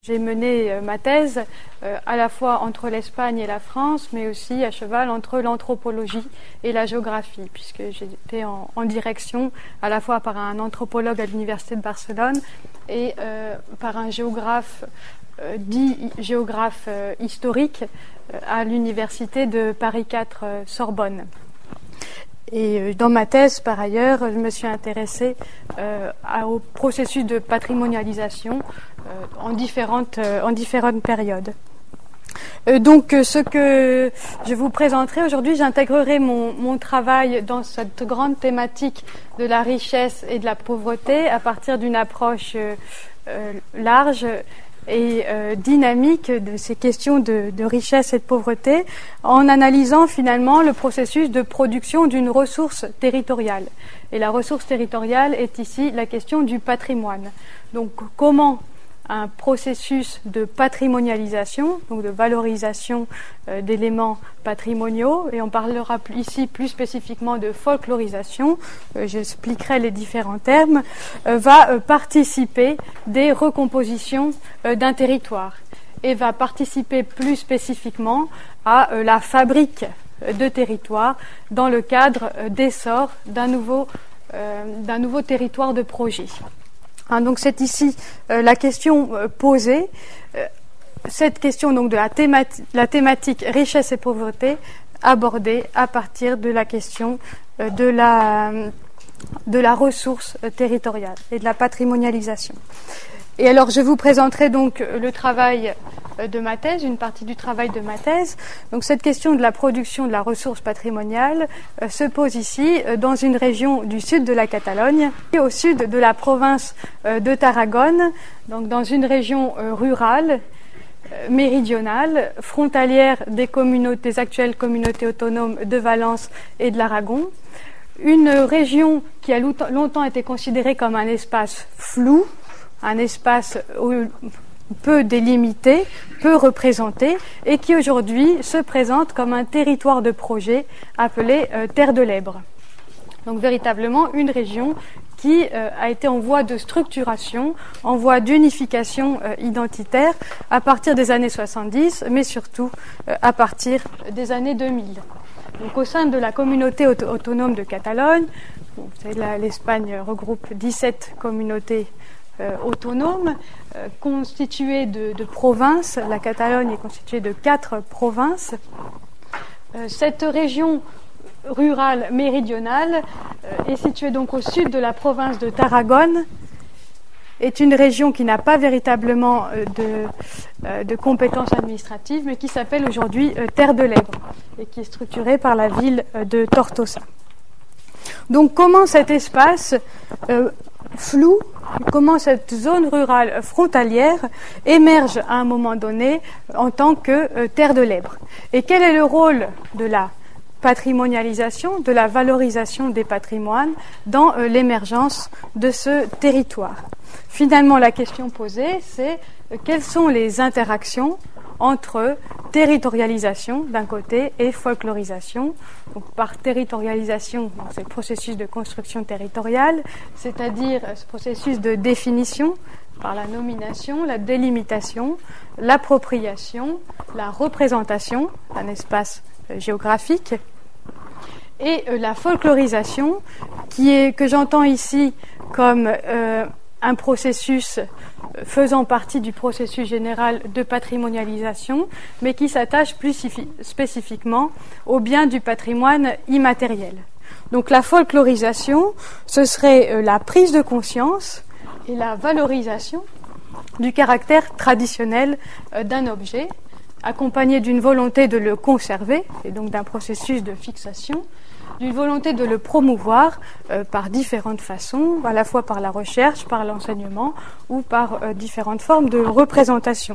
J'ai mené ma thèse à la fois entre l'Espagne et la France, mais aussi à cheval entre l'anthropologie et la géographie, puisque j'étais en direction à la fois par un anthropologue à l'Université de Barcelone et par un géographe dit géographe historique à l'Université de Paris 4 Sorbonne. Et dans ma thèse, par ailleurs, je me suis intéressée au processus de patrimonialisation en différentes périodes. Donc, ce que je vous présenterai aujourd'hui, j'intégrerai mon travail dans cette grande thématique de la richesse et de la pauvreté à partir d'une approche large et dynamique de ces questions de richesse et de pauvreté, en analysant finalement le processus de production d'une ressource territoriale. Et la ressource territoriale est ici la question du patrimoine. Donc comment un processus de patrimonialisation, donc de valorisation d'éléments patrimoniaux, et on parlera ici plus spécifiquement de folklorisation, j'expliquerai les différents termes, va participer des recompositions d'un territoire et va participer plus spécifiquement à la fabrique de territoires dans le cadre d'essor d'un nouveau territoire de projet. Donc c'est ici la question posée, cette question donc de la thématique richesse et pauvreté abordée à partir de la question de la ressource territoriale et de la patrimonialisation. Et alors je vous présenterai donc le travail de ma thèse, une partie du travail de ma thèse. Donc cette question de la production de la ressource patrimoniale se pose ici dans une région du sud de la Catalogne, au sud de la province de Tarragone, donc dans une région rurale, méridionale, frontalière des actuelles communautés autonomes de Valence et de l'Aragon. Une région qui a longtemps été considérée comme un espace flou, un espace peu délimité, peu représenté, et qui aujourd'hui se présente comme un territoire de projet appelé Terre de l'Èbre. Donc véritablement une région qui a été en voie de structuration, en voie d'unification identitaire à partir des années 70, mais surtout à partir des années 2000. Donc au sein de la communauté autonome de Catalogne, vous savez, l'Espagne regroupe 17 communautés autonome, constituée de provinces. La Catalogne est constituée de 4 provinces. Cette région rurale méridionale est située donc au sud de la province de Tarragone, est une région qui n'a pas véritablement de compétences administratives, mais qui s'appelle aujourd'hui Terre de l'Èbre et qui est structurée par la ville de Tortosa. Donc comment cet espace flou, comment cette zone rurale frontalière émerge à un moment donné en tant que terre de l'Èbre. Et quel est le rôle de la patrimonialisation, de la valorisation des patrimoines dans l'émergence de ce territoire? Finalement, la question posée, c'est quelles sont les interactions entre territorialisation d'un côté et folklorisation. Donc, par territorialisation, c'est le processus de construction territoriale, c'est-à-dire ce processus de définition par la nomination, la délimitation, l'appropriation, la représentation d'un espace géographique, et la folklorisation que j'entends ici comme un processus faisant partie du processus général de patrimonialisation, mais qui s'attache plus spécifiquement aux biens du patrimoine immatériel. Donc la folklorisation, ce serait la prise de conscience et la valorisation du caractère traditionnel d'un objet, accompagné d'une volonté de le conserver, et donc d'un processus de fixation, d'une volonté de le promouvoir par différentes façons, à la fois par la recherche, par l'enseignement ou par différentes formes de représentation.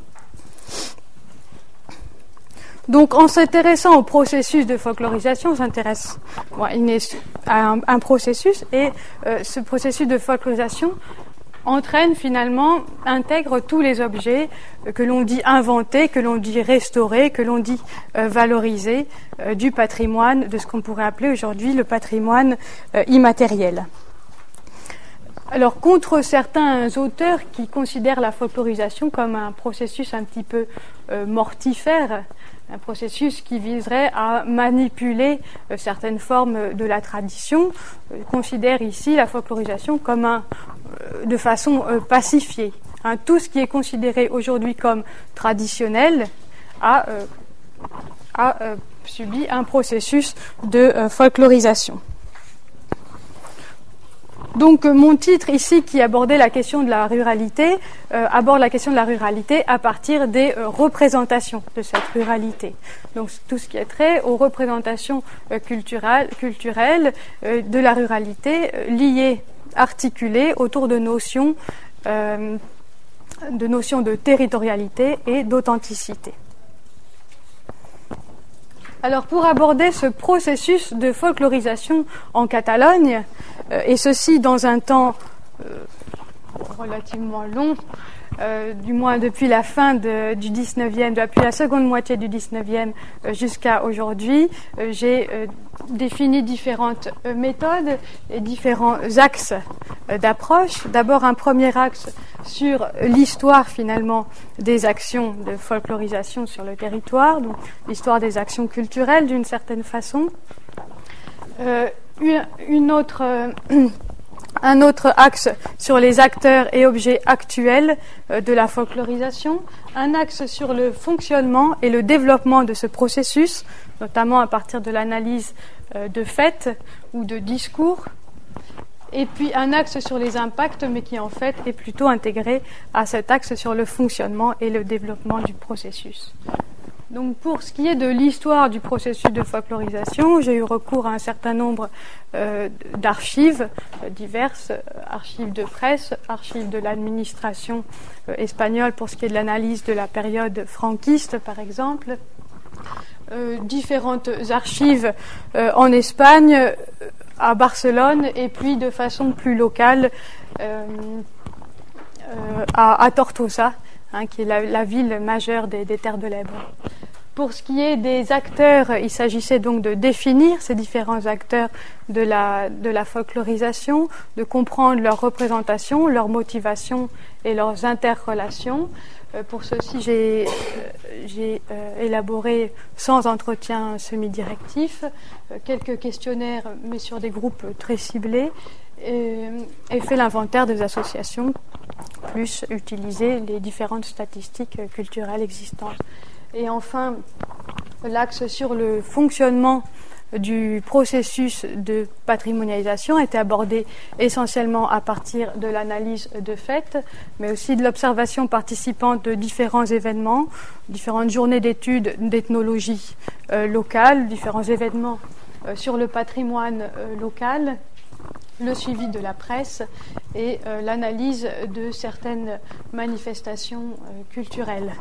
Donc en s'intéressant au processus de folklorisation, on s'intéresse à un processus, et ce processus de folklorisation intègre tous les objets que l'on dit inventés, que l'on dit restaurés, que l'on dit valorisés du patrimoine, de ce qu'on pourrait appeler aujourd'hui le patrimoine immatériel. Alors, contre certains auteurs qui considèrent la folklorisation comme un processus un petit peu mortifère, un processus qui viserait à manipuler certaines formes de la tradition, considère ici la folklorisation comme de façon pacifiée. Tout ce qui est considéré aujourd'hui comme traditionnel a subi un processus de folklorisation. Donc mon titre ici qui abordait la question de la ruralité aborde la question de la ruralité à partir des représentations de cette ruralité. Donc tout ce qui est trait aux représentations culturelles de la ruralité liées, articulées autour de notions de territorialité et d'authenticité. Alors pour aborder ce processus de folklorisation en Catalogne, et ceci dans un temps relativement long, du moins depuis la fin du 19e, depuis la seconde moitié du 19e jusqu'à aujourd'hui, j'ai défini différentes méthodes et différents axes d'approche. D'abord un premier axe sur l'histoire finalement des actions de folklorisation sur le territoire, donc l'histoire des actions culturelles d'une certaine façon. Un autre axe sur les acteurs et objets actuels de la folklorisation, un axe sur le fonctionnement et le développement de ce processus, notamment à partir de l'analyse de faits ou de discours, et puis un axe sur les impacts, mais qui en fait est plutôt intégré à cet axe sur le fonctionnement et le développement du processus. Donc pour ce qui est de l'histoire du processus de folklorisation, j'ai eu recours à un certain nombre d'archives diverses, archives de presse, archives de l'administration espagnole pour ce qui est de l'analyse de la période franquiste par exemple, différentes archives en Espagne, à Barcelone et puis de façon plus locale à Tortosa, qui est la ville majeure des Terres de l'Ebre. Pour ce qui est des acteurs, il s'agissait donc de définir ces différents acteurs de la folklorisation, de comprendre leurs représentations, leurs motivations et leurs interrelations. Pour ceci, j'ai élaboré, sans entretien semi-directif, quelques questionnaires, mais sur des groupes très ciblés, et fait l'inventaire des associations, plus utiliser les différentes statistiques culturelles existantes. Et enfin, l'axe sur le fonctionnement du processus de patrimonialisation a été abordé essentiellement à partir de l'analyse de faits, mais aussi de l'observation participante de différents événements, différentes journées d'études d'ethnologie locale, différents événements sur le patrimoine local, le suivi de la presse et l'analyse de certaines manifestations culturelles.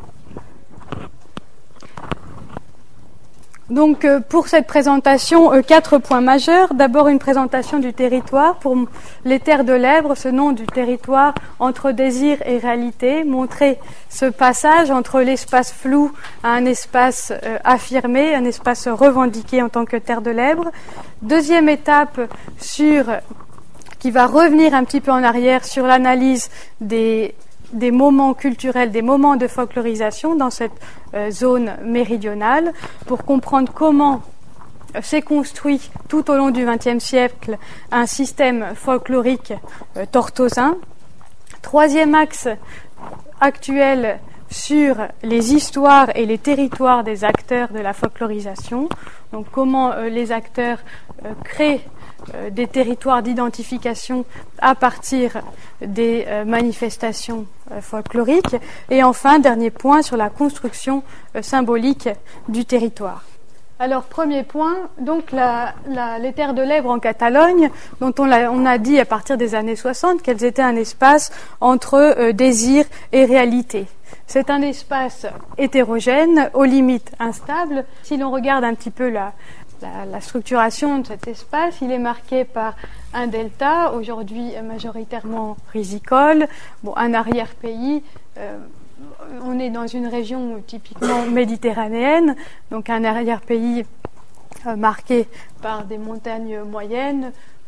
Donc pour cette présentation, 4 points majeurs. D'abord une présentation du territoire. Pour les Terres de l'Ebre, ce nom du territoire entre désir et réalité, montrer ce passage entre l'espace flou à un espace affirmé, un espace revendiqué en tant que Terre de l'Ebre. Deuxième étape qui va revenir un petit peu en arrière sur l'analyse des moments culturels, des moments de folklorisation dans cette zone méridionale, pour comprendre comment s'est construit tout au long du XXe siècle un système folklorique tortosin. Troisième axe actuel sur les histoires et les territoires des acteurs de la folklorisation, donc comment les acteurs créent des territoires d'identification à partir des manifestations folkloriques. Et enfin, dernier point sur la construction symbolique du territoire. Alors, premier point, donc les Terres de l'Ebre en Catalogne, dont on a dit à partir des années 60 qu'elles étaient un espace entre désir et réalité. C'est un espace hétérogène, aux limites instable. Si l'on regarde un petit peu la structuration de cet espace, il est marqué par un delta, aujourd'hui majoritairement risicole, un arrière-pays. On est dans une région typiquement méditerranéenne, donc un arrière-pays marqué par des montagnes moyennes,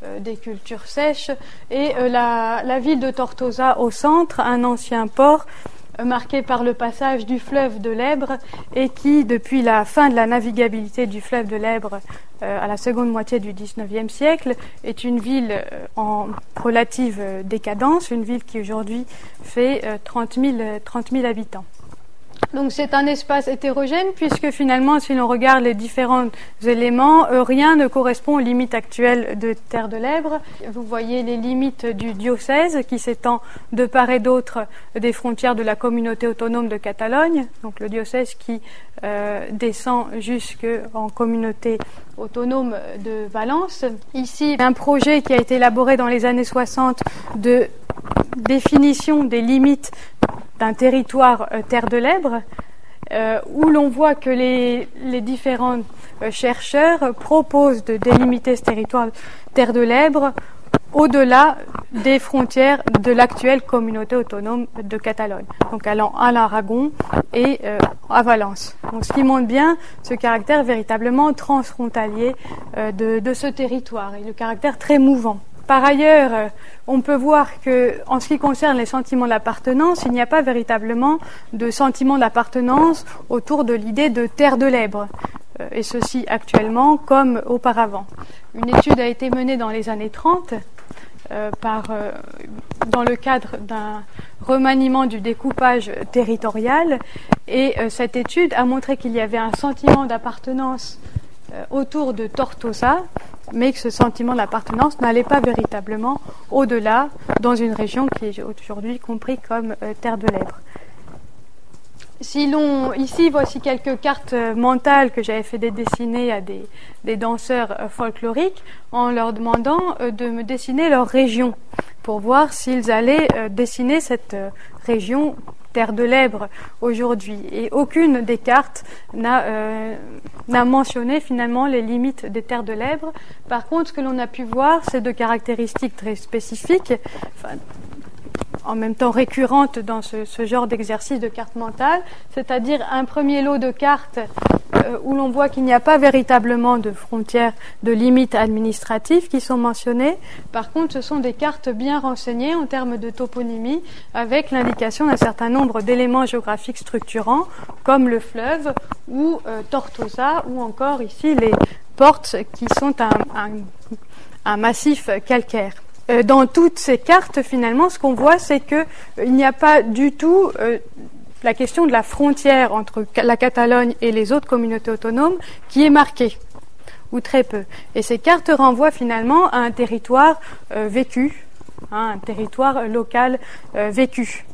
des cultures sèches, et la ville de Tortosa au centre, un ancien port marqué par le passage du fleuve de l'Èbre et qui, depuis la fin de la navigabilité du fleuve de l'Èbre à la seconde moitié du XIXe siècle, est une ville en relative décadence, une ville qui aujourd'hui fait 30 000 habitants. Donc c'est un espace hétérogène puisque finalement, si l'on regarde les différents éléments, rien ne correspond aux limites actuelles de Terre de l'Èbre. Vous voyez les limites du diocèse qui s'étend de part et d'autre des frontières de la communauté autonome de Catalogne, donc le diocèse qui descend jusqu'en communauté autonome de Valence. Ici, un projet qui a été élaboré dans les années 60 de définition des limites d'un territoire Terre de l'Èbre, où l'on voit que les différents chercheurs proposent de délimiter ce territoire Terre de l'Èbre au-delà des frontières de l'actuelle communauté autonome de Catalogne, donc allant à l'Aragon et à Valence. Donc, ce qui montre bien ce caractère véritablement transfrontalier de ce territoire et le caractère très mouvant. Par ailleurs, on peut voir que, en ce qui concerne les sentiments d'appartenance, il n'y a pas véritablement de sentiment d'appartenance autour de l'idée de Terre de l'Èbre, et ceci actuellement comme auparavant. Une étude a été menée dans les années 30 dans le cadre d'un remaniement du découpage territorial, et cette étude a montré qu'il y avait un sentiment d'appartenance autour de Tortosa, mais que ce sentiment d'appartenance n'allait pas véritablement au-delà dans une région qui est aujourd'hui comprise comme Terre de l'Èbre. Ici, voici quelques cartes mentales que j'avais fait dessiner à des danseurs folkloriques en leur demandant de me dessiner leur région pour voir s'ils allaient dessiner cette région Terre de l'Èbre aujourd'hui. Et aucune des cartes n'a mentionné finalement les limites des Terres de l'Èbre. Par contre, ce que l'on a pu voir, c'est de caractéristiques très spécifiques, en même temps récurrentes dans ce genre d'exercice de carte mentale, c'est-à-dire un premier lot de cartes où l'on voit qu'il n'y a pas véritablement de frontières, de limites administratives qui sont mentionnées. Par contre, ce sont des cartes bien renseignées en termes de toponymie, avec l'indication d'un certain nombre d'éléments géographiques structurants, comme le fleuve ou Tortosa, ou encore ici les portes qui sont un massif calcaire. Dans toutes ces cartes, finalement, ce qu'on voit, c'est qu'il n'y a pas du tout la question de la frontière entre la Catalogne et les autres communautés autonomes qui est marquée, ou très peu. Et ces cartes renvoient finalement à un territoire vécu, un territoire local vécu.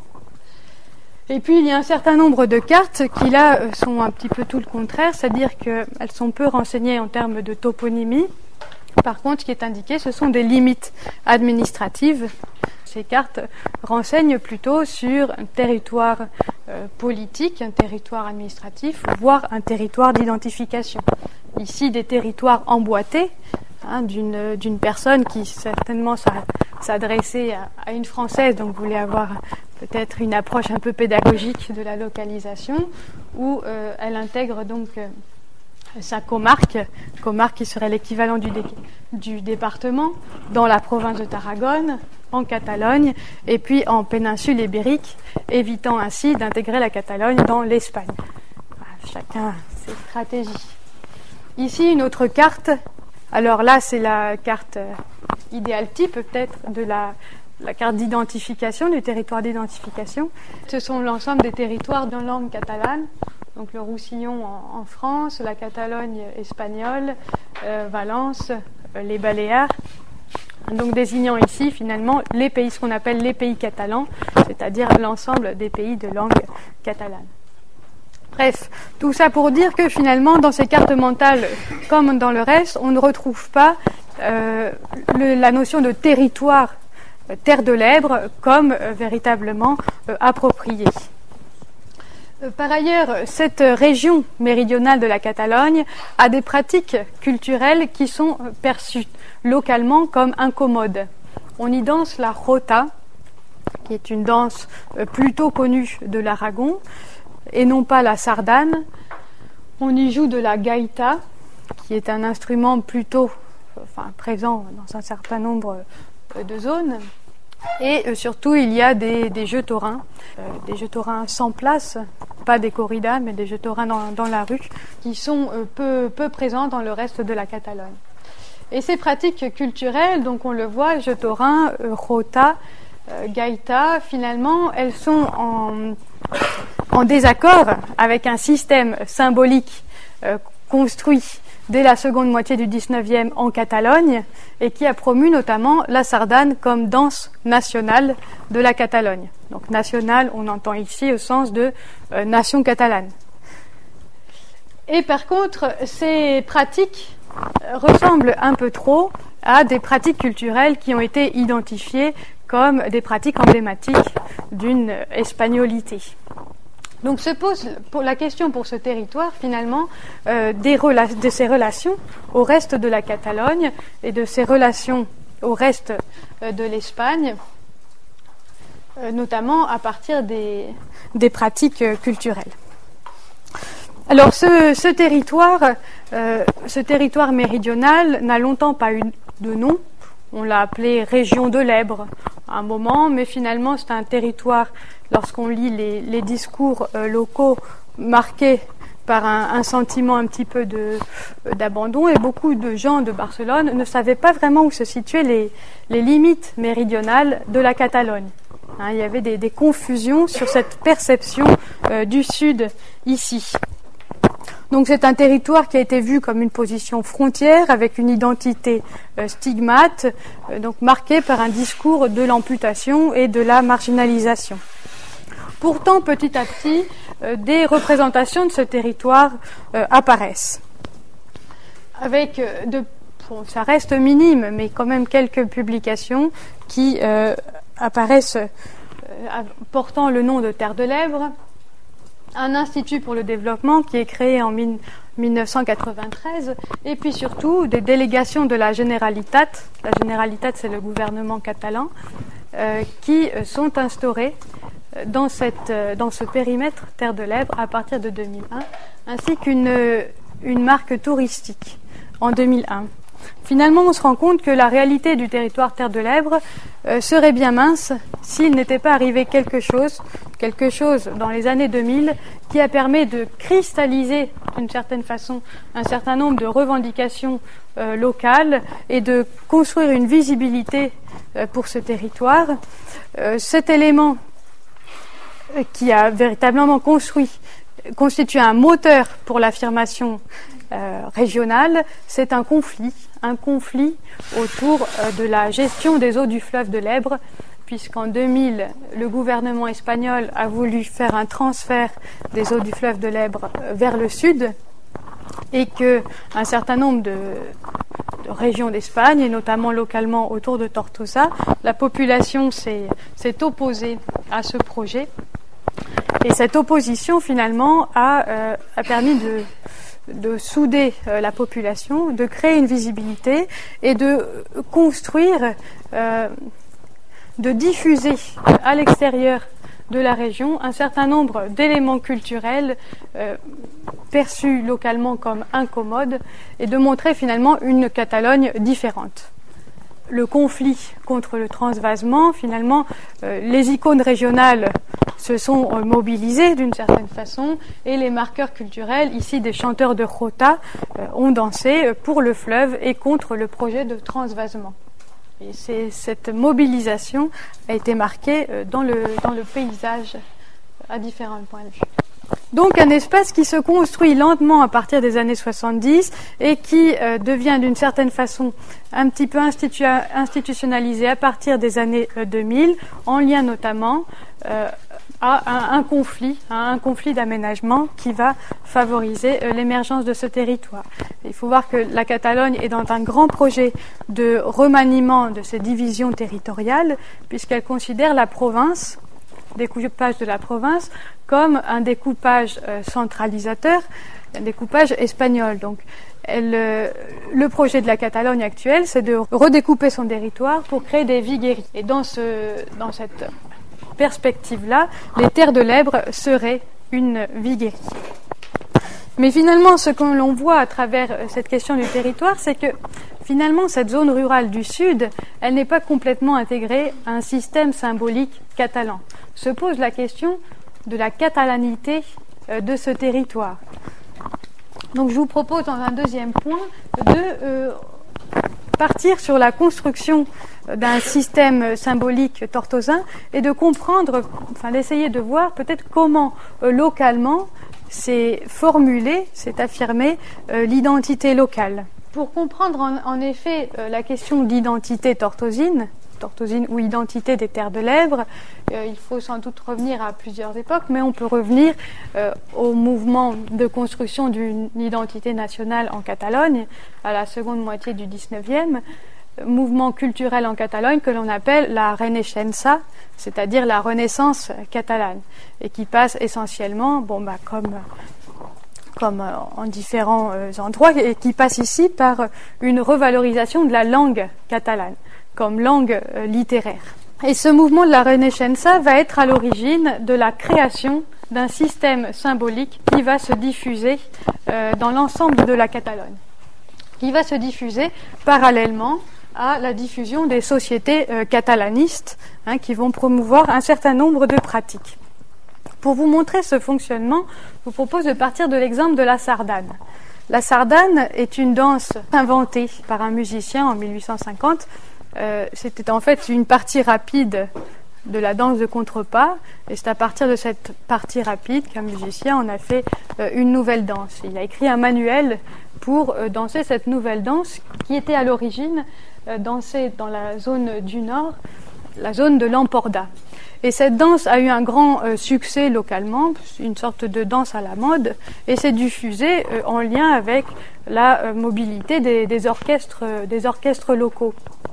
Et puis, il y a un certain nombre de cartes qui, là, sont un petit peu tout le contraire, c'est-à-dire qu'elles sont peu renseignées en termes de toponymie. Par contre, ce qui est indiqué, ce sont des limites administratives. Ces cartes renseignent plutôt sur un territoire politique, un territoire administratif, voire un territoire d'identification. Ici, des territoires emboîtés, d'une personne qui certainement s'adressait à une Française, donc voulait avoir peut-être une approche un peu pédagogique de la localisation, où elle intègre donc sa comarque qui serait l'équivalent du département, dans la province de Tarragone, en Catalogne, et puis en péninsule ibérique, évitant ainsi d'intégrer la Catalogne dans l'Espagne. Chacun ses stratégies. Ici, une autre carte. Alors là, c'est la carte idéal type, peut-être, de la carte d'identification, du territoire d'identification. Ce sont l'ensemble des territoires de langue catalane. Donc le Roussillon en France, la Catalogne espagnole, Valence, les Baléares. Donc désignant ici finalement les pays, ce qu'on appelle les pays catalans, c'est-à-dire l'ensemble des pays de langue catalane. Bref, tout ça pour dire que finalement dans ces cartes mentales, comme dans le reste, on ne retrouve pas la notion de territoire Terre de l'Èbre comme véritablement appropriée. Par ailleurs, cette région méridionale de la Catalogne a des pratiques culturelles qui sont perçues localement comme incommodes. On y danse la jota, qui est une danse plutôt connue de l'Aragon, et non pas la sardane. On y joue de la gaïta, qui est un instrument plutôt présent dans un certain nombre de zones. Et surtout, il y a des jeux taurins sans place, pas des corridas, mais des jeux taurins dans la rue, qui sont peu présents dans le reste de la Catalogne. Et ces pratiques culturelles, donc on le voit, jeux taurins, jota, gaïta, finalement, elles sont en désaccord avec un système symbolique construit dès la seconde moitié du XIXe en Catalogne et qui a promu notamment la sardane comme danse nationale de la Catalogne. Donc nationale, on entend ici au sens de nation catalane. Et par contre, ces pratiques ressemblent un peu trop à des pratiques culturelles qui ont été identifiées comme des pratiques emblématiques d'une espagnolité. Donc se pose la question pour ce territoire finalement de ses relations au reste de la Catalogne et de ses relations au reste de l'Espagne, notamment à partir des pratiques culturelles. Alors ce territoire méridional n'a longtemps pas eu de nom. On l'a appelé région de l'Èbre à un moment, mais finalement c'est un territoire, lorsqu'on lit les discours locaux, marqué par un sentiment un petit peu d'abandon, et beaucoup de gens de Barcelone ne savaient pas vraiment où se situaient les limites méridionales de la Catalogne. Il y avait des confusions sur cette perception du sud ici. Donc c'est un territoire qui a été vu comme une position frontière avec une identité stigmate, donc marquée par un discours de l'amputation et de la marginalisation. Pourtant, petit à petit, des représentations de ce territoire apparaissent. Avec ça reste minime, mais quand même quelques publications qui apparaissent portant le nom de Terre de l'Èbre, un institut pour le développement qui est créé en 1993, et puis surtout des délégations de la Generalitat. La Generalitat, c'est le gouvernement catalan, qui sont instaurées dans ce périmètre Terre de l'Èbre à partir de 2001, ainsi qu'une marque touristique en 2001. Finalement, on se rend compte que la réalité du territoire Terre de l'Èbre serait bien mince s'il n'était pas arrivé quelque chose dans les années 2000 qui a permis de cristalliser d'une certaine façon un certain nombre de revendications locales et de construire une visibilité pour ce territoire. Cet élément qui a véritablement constitué un moteur pour l'affirmation régionale, c'est un conflit autour de la gestion des eaux du fleuve de l'Èbre, puisqu'en 2000, le gouvernement espagnol a voulu faire un transfert des eaux du fleuve de l'Èbre vers le sud, et qu'un certain nombre de régions d'Espagne, et notamment localement autour de Tortosa, la population s'est opposée à ce projet. Et cette opposition, finalement, a permis de souder la population, de créer une visibilité et de construire, de diffuser à l'extérieur de la région un certain nombre d'éléments culturels perçus localement comme incommodes et de montrer finalement une Catalogne différente. Le conflit contre le transvasement, finalement, les icônes régionales se sont mobilisées d'une certaine façon et les marqueurs culturels, ici des chanteurs de jota, ont dansé pour le fleuve et contre le projet de transvasement. Et cette mobilisation a été marquée dans le paysage à différents points de vue. Donc un espace qui se construit lentement à partir des années 70 et qui devient d'une certaine façon un petit peu institutionnalisé à partir des années 2000, en lien notamment à un conflit d'aménagement qui va favoriser l'émergence de ce territoire. Il faut voir que la Catalogne est dans un grand projet de remaniement de ses divisions territoriales, puisqu'elle considère la province, découpage de la province, comme un découpage centralisateur, un découpage espagnol. Donc, le projet de la Catalogne actuelle, c'est de redécouper son territoire pour créer des vigueries. Et dans cette perspective-là, les terres de l'Èbre seraient une viguerie. Mais finalement, ce que l'on voit à travers cette question du territoire, c'est que finalement, cette zone rurale du sud, elle n'est pas complètement intégrée à un système symbolique catalan. Se pose la question de la catalanité de ce territoire. Donc je vous propose dans un deuxième point de partir sur la construction d'un système symbolique tortosin et de comprendre, d'essayer de voir peut-être comment localement s'est formulée, s'est affirmée l'identité locale. Pour comprendre en effet la question d'identité tortosine ou identité des terres de l'Èbre, il faut sans doute revenir à plusieurs époques, mais on peut revenir au mouvement de construction d'une identité nationale en Catalogne, à la seconde moitié du XIXe, mouvement culturel en Catalogne que l'on appelle la Renaixença, c'est-à-dire la Renaissance catalane, et qui passe essentiellement, comme en différents endroits, et qui passe ici par une revalorisation de la langue catalane comme langue littéraire. Et ce mouvement de la Renaixença va être à l'origine de la création d'un système symbolique qui va se diffuser dans l'ensemble de la Catalogne, qui va se diffuser parallèlement à la diffusion des sociétés catalanistes qui vont promouvoir un certain nombre de pratiques. Pour vous montrer ce fonctionnement, je vous propose de partir de l'exemple de la sardane. La sardane est une danse inventée par un musicien en 1850. C'était en fait une partie rapide de la danse de contrepas, et c'est à partir de cette partie rapide qu'un musicien en a fait une nouvelle danse. Il a écrit un manuel pour danser cette nouvelle danse qui était à l'origine dansée dans la zone du Nord, la zone de l'Emporda. Et cette danse a eu un grand succès localement, une sorte de danse à la mode, et s'est diffusée en lien avec la mobilité des orchestres locaux.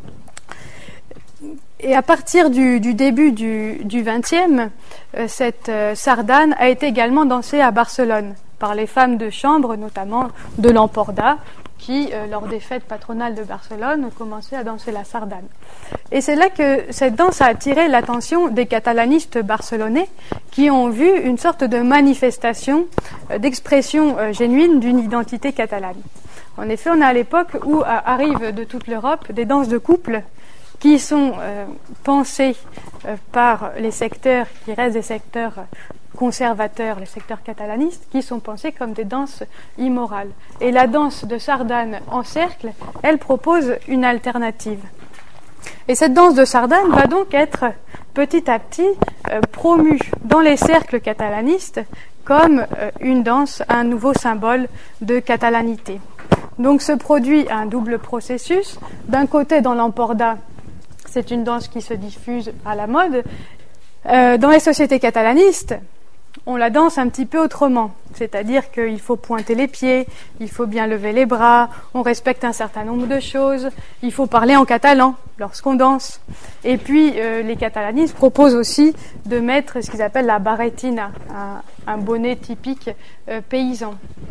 Et à partir du début du XXe, cette sardane a été également dansée à Barcelone par les femmes de chambre, notamment de l'Emporda, qui, lors des fêtes patronales de Barcelone, ont commencé à danser la sardane. Et c'est là que cette danse a attiré l'attention des catalanistes barcelonais qui ont vu une sorte de manifestation, d'expression génuine d'une identité catalane. En effet, on est à l'époque où arrivent de toute l'Europe des danses de couple qui sont pensées par les secteurs qui restent des secteurs conservateurs, les secteurs catalanistes, qui sont pensés comme des danses immorales. Et la danse de sardane en cercle, elle propose une alternative. Et cette danse de sardane va donc être petit à petit promue dans les cercles catalanistes comme une danse, un nouveau symbole de catalanité. Donc se produit un double processus. D'un côté, dans l'Emporda, c'est une danse qui se diffuse à la mode. Dans les sociétés catalanistes, on la danse un petit peu autrement, c'est-à-dire qu'il faut pointer les pieds, il faut bien lever les bras, on respecte un certain nombre de choses, il faut parler en catalan lorsqu'on danse. Et puis les catalanistes proposent aussi de mettre ce qu'ils appellent la barretina, un bonnet typique paysan.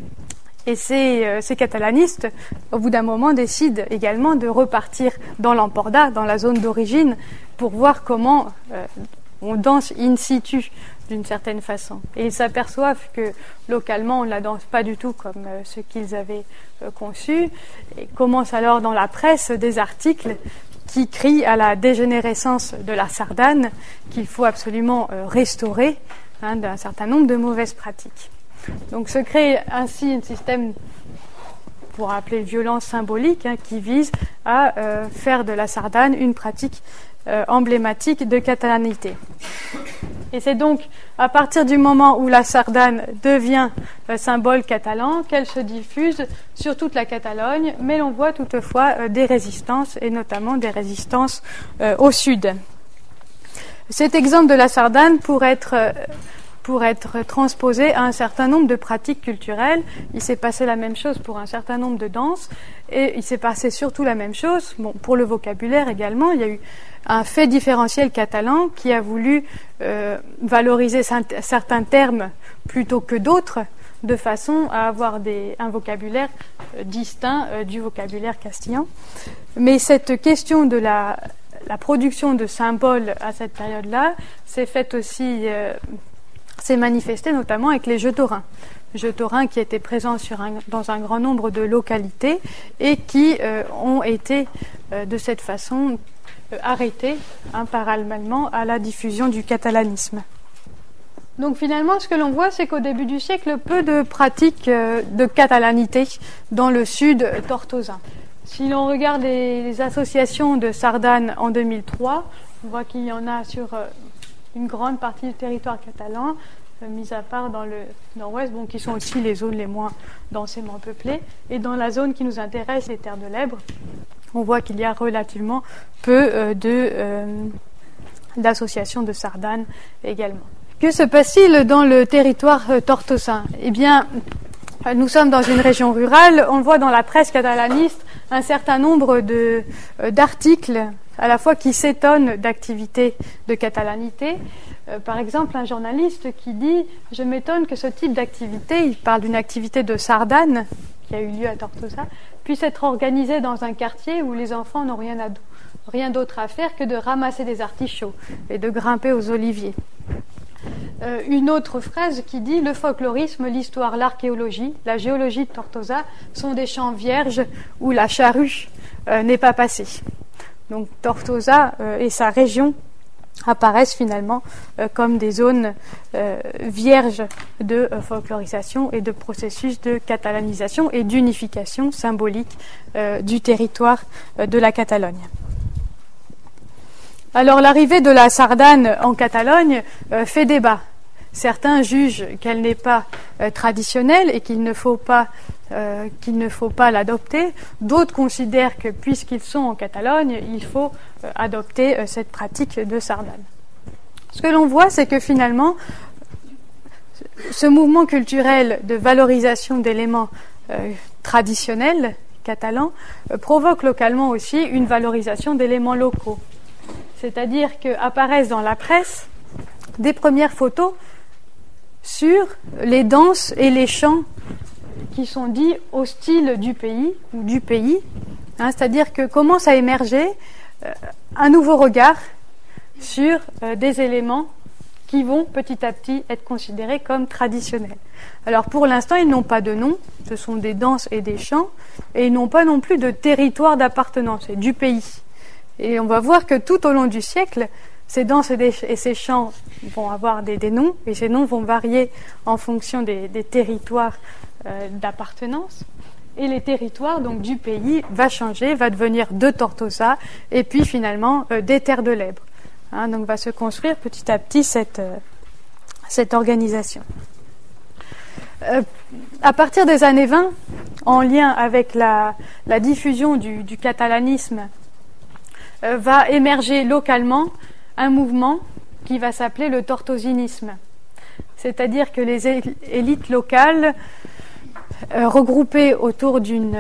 Et ces catalanistes, au bout d'un moment, décident également de repartir dans l'Emporda, dans la zone d'origine, pour voir comment on danse in situ d'une certaine façon. Et ils s'aperçoivent que localement, on ne la danse pas du tout comme ce qu'ils avaient conçu. Et commencent alors dans la presse des articles qui crient à la dégénérescence de la sardane, qu'il faut absolument restaurer d'un certain nombre de mauvaises pratiques. Donc se crée ainsi un système, pour appeler violence symbolique, qui vise à faire de la sardane une pratique emblématique de catalanité. Et c'est donc à partir du moment où la sardane devient symbole catalan qu'elle se diffuse sur toute la Catalogne, mais l'on voit toutefois des résistances, et notamment des résistances au sud. Cet exemple de la sardane pourrait être transposé à un certain nombre de pratiques culturelles. Il s'est passé la même chose pour un certain nombre de danses, et il s'est passé surtout la même chose pour le vocabulaire également. Il y a eu un fait différentiel catalan qui a voulu valoriser certains termes plutôt que d'autres, de façon à avoir un vocabulaire distinct du vocabulaire castillan. Mais cette question de la production de symboles à cette période-là s'est faite aussi... s'est manifesté notamment avec les jeux taurins. taurins qui étaient présents dans un grand nombre de localités et qui ont été de cette façon arrêtés parallèlement à la diffusion du catalanisme. Donc finalement, ce que l'on voit, c'est qu'au début du siècle, peu de pratiques de catalanité dans le sud tortosin. Si l'on regarde les associations de Sardane en 2003, on voit qu'il y en a sur une grande partie du territoire catalan, mis à part dans le nord-ouest, qui sont aussi les zones les moins densément peuplées. Et dans la zone qui nous intéresse, les terres de l'Èbre, on voit qu'il y a relativement peu d'associations de Sardane également. Que se passe-t-il dans le territoire tortosin ? Eh bien, nous sommes dans une région rurale. On voit dans la presse catalaniste un certain nombre d'articles à la fois qui s'étonnent d'activités de catalanité. Par exemple, un journaliste qui dit « Je m'étonne que ce type d'activité, il parle d'une activité de Sardane qui a eu lieu à Tortosa, puisse être organisée dans un quartier où les enfants n'ont rien d'autre à faire que de ramasser des artichauts et de grimper aux oliviers. » Une autre phrase qui dit « Le folklorisme, l'histoire, l'archéologie, la géologie de Tortosa sont des champs vierges où la charrue n'est pas passée. » Donc Tortosa et sa région apparaissent finalement comme des zones vierges de folklorisation et de processus de catalanisation et d'unification symbolique du territoire de la Catalogne. Alors l'arrivée de la Sardane en Catalogne fait débat. Certains jugent qu'elle n'est pas traditionnelle et qu'il ne faut pas l'adopter. D'autres considèrent que puisqu'ils sont en Catalogne, il faut adopter cette pratique de Sardane. Ce que l'on voit, c'est que finalement, ce mouvement culturel de valorisation d'éléments traditionnels catalans provoque localement aussi une valorisation d'éléments locaux. C'est-à-dire qu'apparaissent dans la presse des premières photos sur les danses et les chants qui sont dits au style du pays ou du pays, c'est-à-dire que commence à émerger un nouveau regard sur des éléments qui vont petit à petit être considérés comme traditionnels. Alors pour l'instant, ils n'ont pas de nom, ce sont des danses et des chants, et ils n'ont pas non plus de territoire d'appartenance, c'est du pays. Et on va voir que tout au long du siècle, ces danses et ces chants vont avoir des noms, et ces noms vont varier en fonction des territoires d'appartenance. Et les territoires donc du pays va changer, va devenir de Tortosa, et puis finalement des terres de l'Èbre. Donc va se construire petit à petit cette organisation. À partir des années 20, en lien avec la diffusion du catalanisme, va émerger localement un mouvement qui va s'appeler le tortosinisme. C'est-à-dire que les élites locales, regroupées autour d'une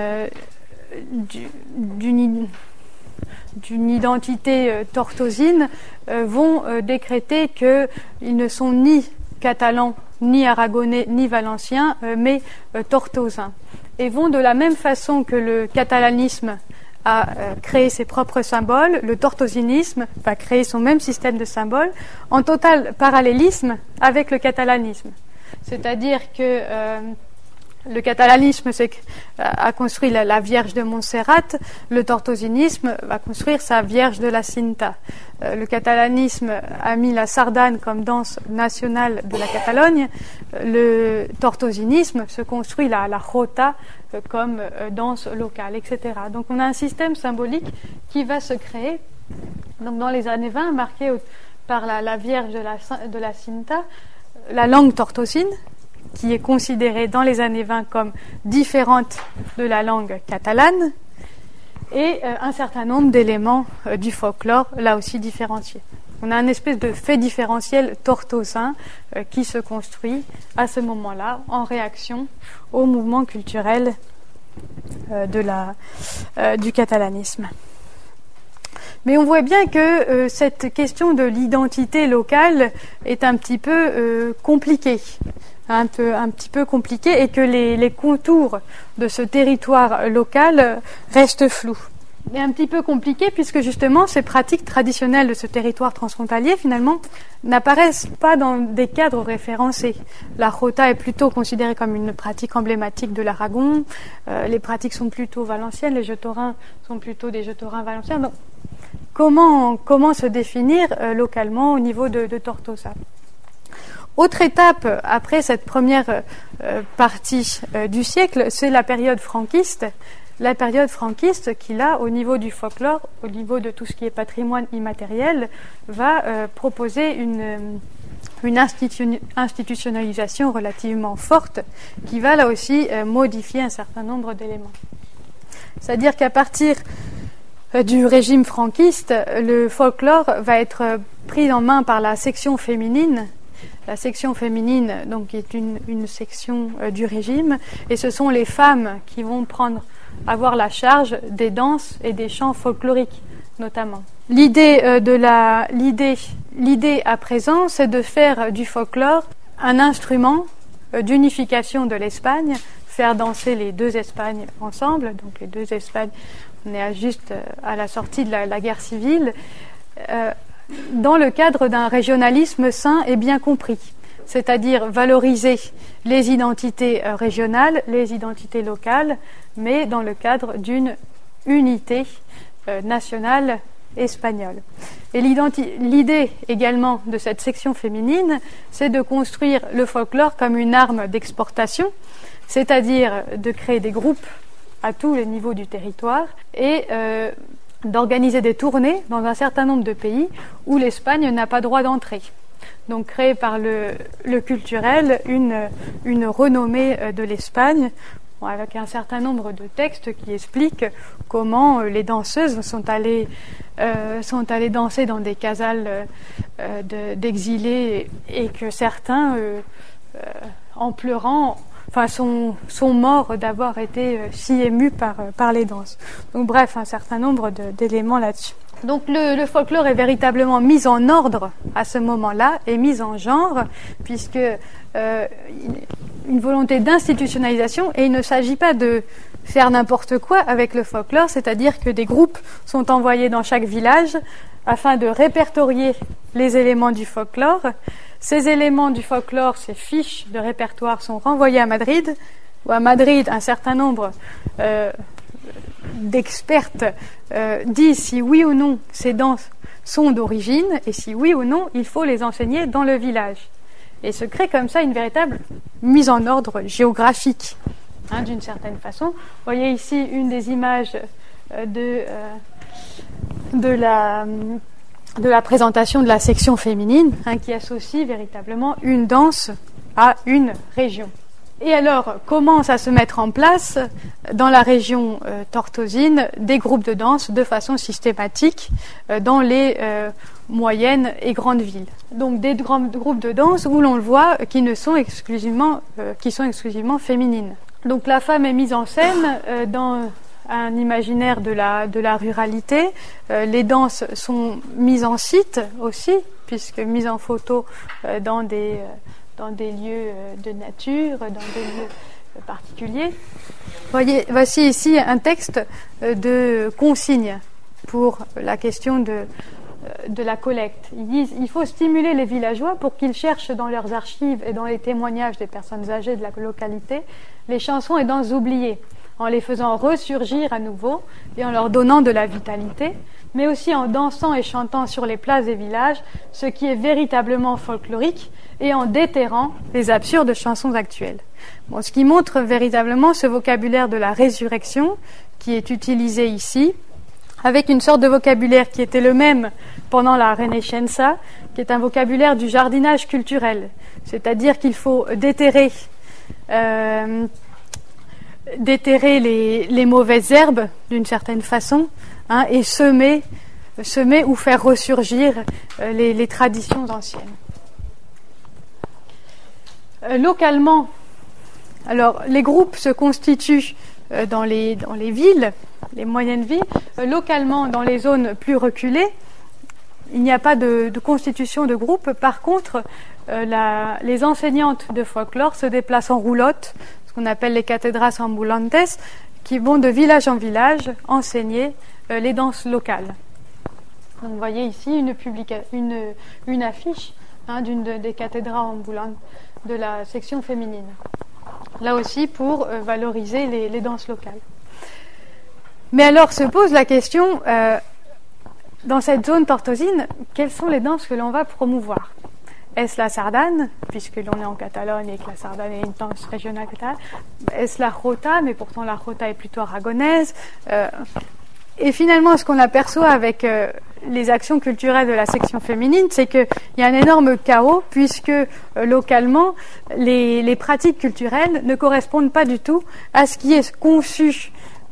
identité tortosine, vont décréter qu'ils ne sont ni catalans, ni aragonais, ni valenciens, mais tortosins. Et vont de la même façon que le catalanisme a créé ses propres symboles, le tortosinisme va créer son même système de symboles en total parallélisme avec le catalanisme. C'est-à-dire que le catalanisme a construit la Vierge de Montserrat, le tortosinisme va construire sa Vierge de la Cinta. Le catalanisme a mis la sardane comme danse nationale de la Catalogne, le tortosinisme se construit la jota comme danse locale, etc. Donc on a un système symbolique qui va se créer donc dans les années 20, marqué par la Vierge de la Cinta, la langue tortosine, qui est considérée dans les années 20 comme différente de la langue catalane, et un certain nombre d'éléments du folklore, là aussi différenciés. On a une espèce de fait différentiel tortosin qui se construit à ce moment-là en réaction au mouvement culturel du catalanisme. Mais on voit bien que cette question de l'identité locale est un petit peu compliquée. Un petit peu compliqué, et que les contours de ce territoire local restent flous. est un petit peu compliqué puisque justement ces pratiques traditionnelles de ce territoire transfrontalier finalement n'apparaissent pas dans des cadres référencés. La jota est plutôt considérée comme une pratique emblématique de l'Aragon, les pratiques sont plutôt valenciennes, les jeux taurins sont plutôt des jeux taurins valenciens. Donc, comment se définir localement au niveau de Tortosa? Autre étape après cette première partie du siècle, c'est la période franquiste. La période franquiste qui, là, au niveau du folklore, au niveau de tout ce qui est patrimoine immatériel, va proposer une institutionnalisation relativement forte qui va, là aussi, modifier un certain nombre d'éléments. C'est-à-dire qu'à partir du régime franquiste, le folklore va être pris en main par la section féminine. La section féminine, donc, est une section du régime, et ce sont les femmes qui vont avoir la charge des danses et des chants folkloriques, notamment. L'idée à présent, c'est de faire du folklore un instrument d'unification de l'Espagne, faire danser les deux Espagnes ensemble, donc les deux Espagnes, on est juste à la sortie de la guerre civile, dans le cadre d'un régionalisme sain et bien compris, c'est-à-dire valoriser les identités régionales, les identités locales, mais dans le cadre d'une unité nationale espagnole. Et l'idée également de cette section féminine, c'est de construire le folklore comme une arme d'exportation, c'est-à-dire de créer des groupes à tous les niveaux du territoire et d'organiser des tournées dans un certain nombre de pays où l'Espagne n'a pas droit d'entrée. Donc créer par le culturel une renommée de l'Espagne, avec un certain nombre de textes qui expliquent comment les danseuses sont allées danser dans des casals d'exilés et que certains, en pleurant, sont morts d'avoir été si émus par les danses. Donc bref, un certain nombre d'éléments là-dessus. Donc le folklore est véritablement mis en ordre à ce moment-là et mis en genre, puisque une volonté d'institutionnalisation, et il ne s'agit pas de faire n'importe quoi avec le folklore, c'est-à-dire que des groupes sont envoyés dans chaque village afin de répertorier les éléments du folklore. Ces éléments du folklore, ces fiches de répertoire sont renvoyées à Madrid, où à Madrid, un certain nombre d'expertes disent si oui ou non ces danses sont d'origine, et si oui ou non il faut les enseigner dans le village. Et se crée comme ça une véritable mise en ordre géographique, d'une certaine façon. Vous voyez ici une des images de la présentation de la section féminine, qui associe véritablement une danse à une région. Et alors, commence à se mettre en place dans la région tortosine des groupes de danse de façon systématique dans les moyennes et grandes villes. Donc des grands groupes de danse où l'on le voit qui sont exclusivement féminines. Donc la femme est mise en scène dans un imaginaire de la ruralité. Les danses sont mises en site aussi, puisque mises en photo dans des lieux de nature, dans des lieux particuliers. Voici ici un texte de consigne pour la question de la collecte. Ils disent il faut stimuler les villageois pour qu'ils cherchent dans leurs archives et dans les témoignages des personnes âgées de la localité les chansons et danses oubliées, en les faisant ressurgir à nouveau et en leur donnant de la vitalité, mais aussi en dansant et chantant sur les places des villages ce qui est véritablement folklorique et en déterrant les absurdes chansons actuelles. Bon, ce qui montre véritablement ce vocabulaire de la résurrection qui est utilisé ici, avec une sorte de vocabulaire qui était le même pendant la Renaissance, qui est un vocabulaire du jardinage culturel, c'est-à-dire qu'il faut déterrer les mauvaises herbes d'une certaine façon, et semer ou faire ressurgir les traditions anciennes. Localement, alors les groupes se constituent dans les villes, les moyennes villes. Localement, dans les zones plus reculées, il n'y a pas de constitution de groupe. Par contre, les enseignantes de folklore se déplacent en roulotte, ce qu'on appelle les catedras ambulantes, qui vont de village en village enseigner les danses locales. Donc, vous voyez ici une affiche d'une des cathédrales ambulantes de la section féminine. Là aussi pour valoriser les danses locales. Mais alors se pose la question, dans cette zone tortosine, quelles sont les danses que l'on va promouvoir ? Est-ce la sardane, puisque l'on est en Catalogne et que la sardane est une danse régionale catalane ? Est-ce la jota, mais pourtant la jota est plutôt aragonaise ? Et finalement, ce qu'on aperçoit avec les actions culturelles de la section féminine, c'est qu'il y a un énorme chaos, puisque localement, les pratiques culturelles ne correspondent pas du tout à ce qui est conçu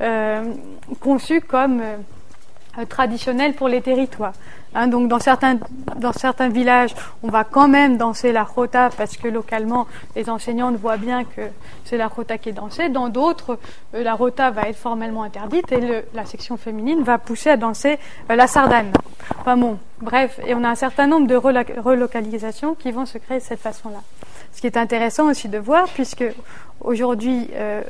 comme traditionnel pour les territoires. Donc dans certains villages, on va quand même danser la jota parce que localement, les enseignantes voient bien que c'est la jota qui est dansée. Dans d'autres, la jota va être formellement interdite et la section féminine va pousser à danser la sardane. Enfin bon, bref, et on a un certain nombre de relocalisations qui vont se créer de cette façon-là. Ce qui est intéressant aussi de voir, puisque aujourd'hui,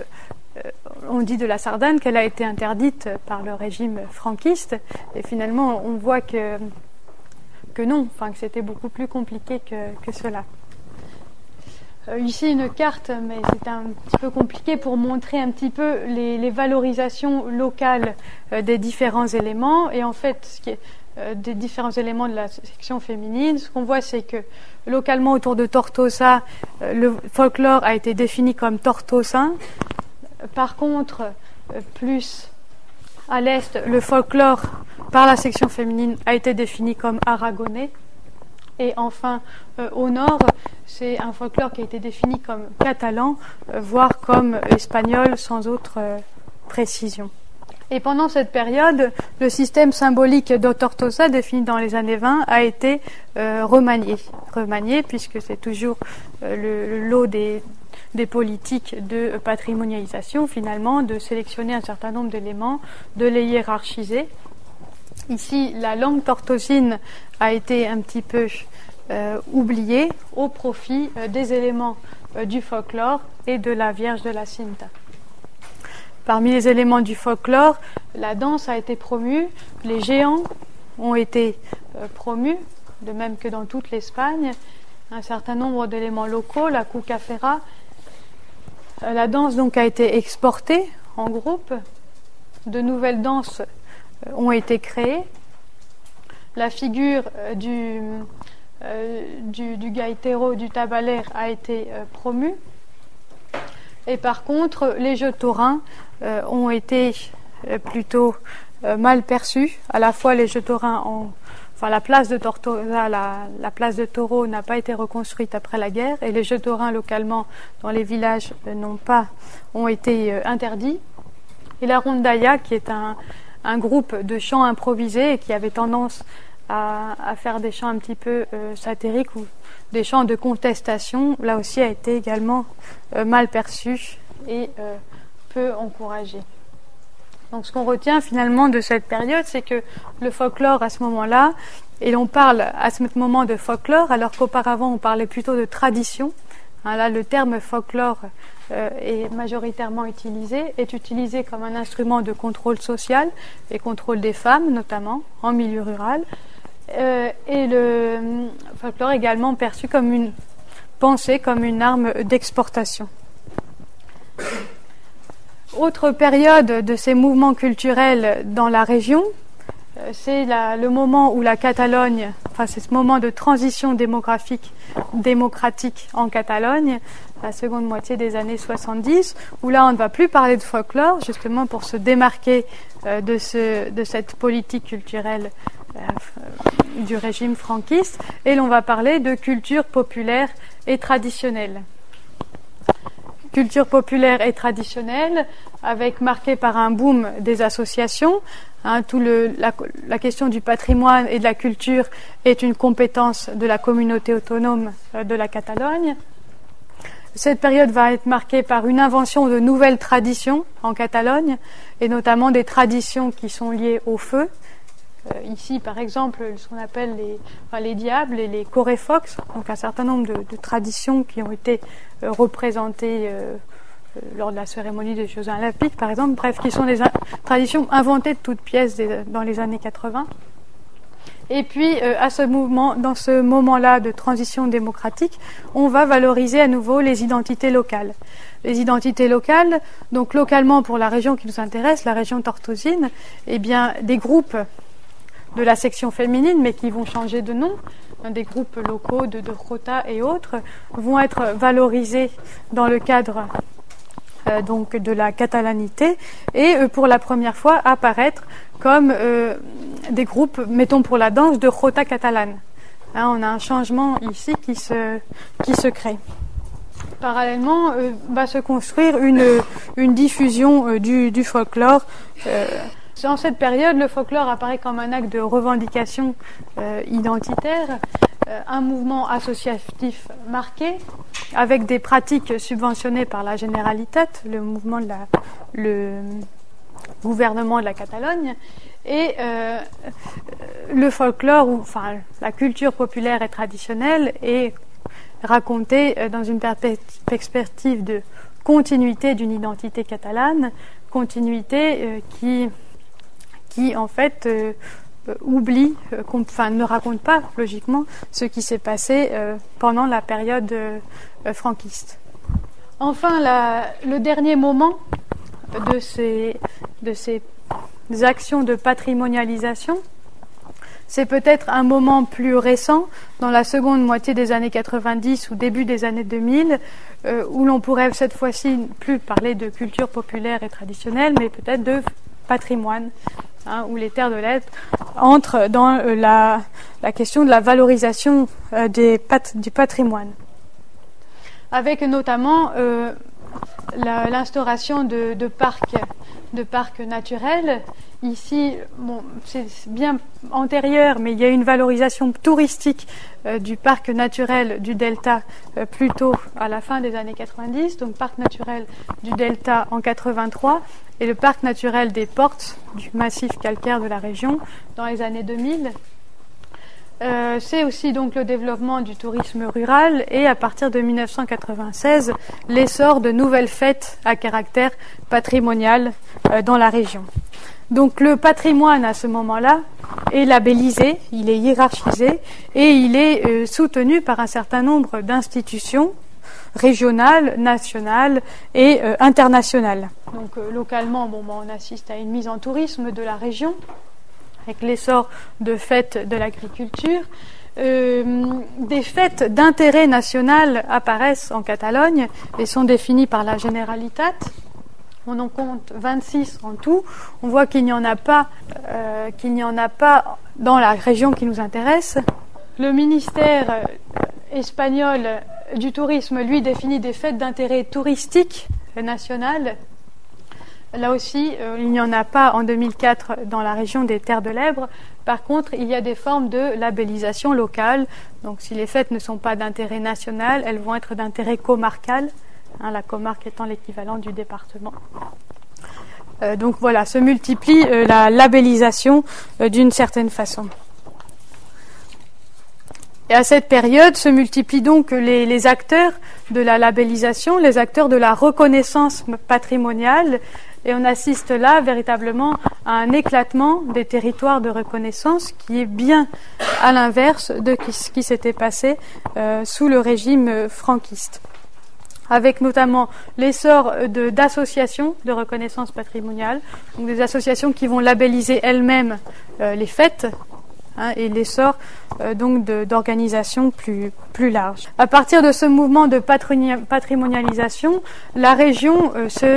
on dit de la sardane qu'elle a été interdite par le régime franquiste, et finalement on voit que non, que c'était beaucoup plus compliqué que cela. Ici une carte, mais c'est un petit peu compliqué pour montrer un petit peu les valorisations locales des différents éléments, et en fait ce qui est des différents éléments de la section féminine. Ce qu'on voit, c'est que localement autour de Tortosa, le folklore a été défini comme tortosin. Par contre, plus à l'est, le folklore par la section féminine a été défini comme aragonais. Et enfin, au nord, c'est un folklore qui a été défini comme catalan, voire comme espagnol, sans autre précision. Et pendant cette période, le système symbolique de Tortosa, défini dans les années 20, a été remanié, puisque c'est toujours le lot des politiques de patrimonialisation, finalement, de sélectionner un certain nombre d'éléments, de les hiérarchiser. Ici, la langue tortosine a été un petit peu oubliée au profit des éléments du folklore et de la Vierge de la Cinta. Parmi les éléments du folklore, la danse a été promue, les géants ont été promus, de même que dans toute l'Espagne, un certain nombre d'éléments locaux, la cucafera. La danse donc a été exportée en groupe, de nouvelles danses ont été créées. La figure du gaitero, du tabaler a été promue. Et par contre, les jeux taurins ont été plutôt mal perçus. À la fois les jeux taurins la place de Tortosa, la place de taureau n'a pas été reconstruite après la guerre, et les jeux taurins localement dans les villages ont été interdits. Et la rondalla, qui est un groupe de chants improvisés et qui avait tendance à faire des chants un petit peu satiriques ou des chants de contestation, là aussi a été également mal perçu et peu encouragé. Donc ce qu'on retient finalement de cette période, c'est que le folklore à ce moment-là, et l'on parle à ce moment de folklore, alors qu'auparavant on parlait plutôt de tradition. Là, le terme folklore est majoritairement est utilisé comme un instrument de contrôle social et contrôle des femmes, notamment en milieu rural. Et le folklore est également perçu comme pensé comme une arme d'exportation. Autre période de ces mouvements culturels dans la région, c'est le moment où la Catalogne, c'est ce moment de transition démocratique en Catalogne, la seconde moitié des années 70, où là on ne va plus parler de folklore, justement pour se démarquer de cette politique culturelle du régime franquiste, et l'on va parler de culture populaire et traditionnelle. Culture populaire et traditionnelle, marquée par un boom des associations. La question du patrimoine et de la culture est une compétence de la communauté autonome de la Catalogne. Cette période va être marquée par une invention de nouvelles traditions en Catalogne, et notamment des traditions qui sont liées au feu. Ici, par exemple, ce qu'on appelle les diables et les correfocs, donc un certain nombre de traditions qui ont été représentées lors de la cérémonie des Jeux Olympiques, par exemple, bref, qui sont des traditions inventées de toutes pièces dans les années 80. Et puis, dans ce moment-là de transition démocratique, on va valoriser à nouveau les identités locales. Les identités locales, donc localement pour la région qui nous intéresse, la région tortosine, eh bien, des groupes de la section féminine, mais qui vont changer de nom, des groupes locaux de Rota et autres, vont être valorisés dans le cadre donc de la catalanité et pour la première fois apparaître comme des groupes, mettons pour la danse, de Rota catalane. On a un changement ici qui se crée. Parallèlement, va se construire une diffusion du folklore. Dans cette période, le folklore apparaît comme un acte de revendication identitaire, un mouvement associatif marqué, avec des pratiques subventionnées par la Generalitat, le gouvernement de la Catalogne, et le folklore, enfin la culture populaire et traditionnelle, est racontée dans une perspective de continuité d'une identité catalane, continuité qui en fait oublie, ne raconte pas logiquement ce qui s'est passé pendant la période franquiste. Enfin, le dernier moment de ces actions de patrimonialisation, c'est peut-être un moment plus récent, dans la seconde moitié des années 90 ou début des années 2000, où l'on pourrait cette fois-ci plus parler de culture populaire et traditionnelle, mais peut-être de patrimoine, où les terres de lettres entrent dans la question de la valorisation du patrimoine. Avec notamment l'instauration de parcs naturels. Ici, c'est bien antérieur, mais il y a une valorisation touristique du parc naturel du Delta plutôt à la fin des années 90, donc parc naturel du Delta en 83 et le parc naturel des Portes du massif calcaire de la région dans les années 2000. C'est aussi donc le développement du tourisme rural et à partir de 1996 l'essor de nouvelles fêtes à caractère patrimonial dans la région. Donc le patrimoine à ce moment-là est labellisé, il est hiérarchisé et il est soutenu par un certain nombre d'institutions régionales, nationales et internationales. Donc localement, on assiste à une mise en tourisme de la région avec l'essor de fêtes de l'agriculture. Des fêtes d'intérêt national apparaissent en Catalogne et sont définies par la Generalitat. On en compte 26 en tout. On voit qu'il n'y en a pas dans la région qui nous intéresse. Le ministère espagnol du tourisme, lui, définit des fêtes d'intérêt touristique national. Là aussi, il n'y en a pas en 2004 dans la région des Terres de l'Èbre. Par contre, il y a des formes de labellisation locale. Donc, si les fêtes ne sont pas d'intérêt national, elles vont être d'intérêt comarcal. La comarque étant l'équivalent du département. Donc voilà, se multiplie la labellisation d'une certaine façon. Et à cette période se multiplient donc les acteurs de la labellisation, les acteurs de la reconnaissance patrimoniale, et on assiste là véritablement à un éclatement des territoires de reconnaissance qui est bien à l'inverse de ce qui s'était passé sous le régime franquiste, avec notamment l'essor d'associations de reconnaissance patrimoniale, donc des associations qui vont labelliser elles-mêmes les fêtes, et l'essor donc d'organisations plus larges. À partir de ce mouvement de patrimonialisation, la région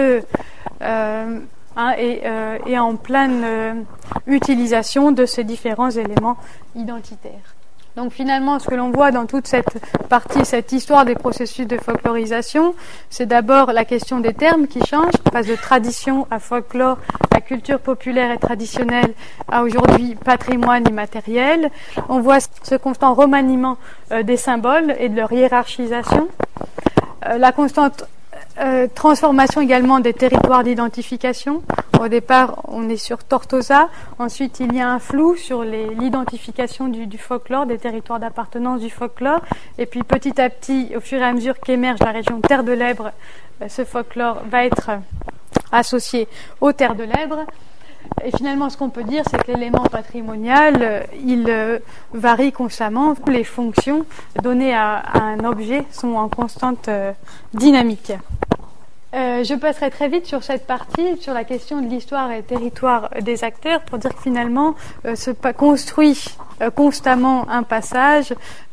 est en pleine utilisation de ces différents éléments identitaires. Donc finalement, ce que l'on voit dans toute cette partie, cette histoire des processus de folklorisation, c'est d'abord la question des termes qui changent. On passe de tradition à folklore, à culture populaire et traditionnelle, à aujourd'hui patrimoine immatériel. On voit ce constant remaniement des symboles et de leur hiérarchisation. La constante transformation également des territoires d'identification. Au départ, on est sur Tortosa. Ensuite, il y a un flou sur l'identification du folklore, des territoires d'appartenance du folklore. Et puis, petit à petit, au fur et à mesure qu'émerge la région Terre de l'Ebre, ce folklore va être associé aux Terres de l'Ebre. Et finalement, ce qu'on peut dire, c'est que l'élément patrimonial, il varie constamment. Les fonctions données à un objet sont en constante dynamique. Je passerai très vite sur cette partie, sur la question de l'histoire et territoire des acteurs, pour dire que finalement se construit constamment un passage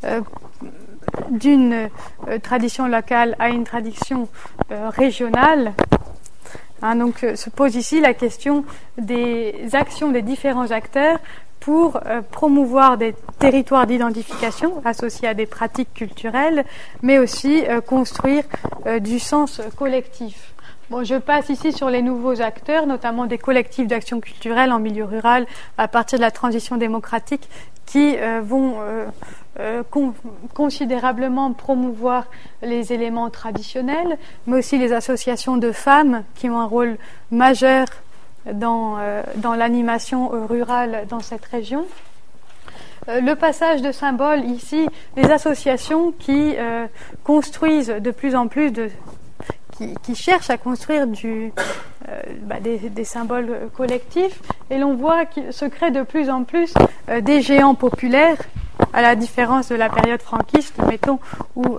d'une tradition locale à une tradition régionale. Donc se pose ici la question des actions des différents acteurs pour promouvoir des territoires d'identification associés à des pratiques culturelles, mais aussi construire du sens collectif. Bon, je passe ici sur les nouveaux acteurs, notamment des collectifs d'action culturelle en milieu rural à partir de la transition démocratique qui vont considérablement promouvoir les éléments traditionnels, mais aussi les associations de femmes qui ont un rôle majeur dans l'animation rurale dans cette région. Le passage de symboles ici, les associations qui construisent de plus en plus qui cherchent à construire des symboles collectifs, et l'on voit qu'il se crée de plus en plus des géants populaires, à la différence de la période franquiste, mettons, où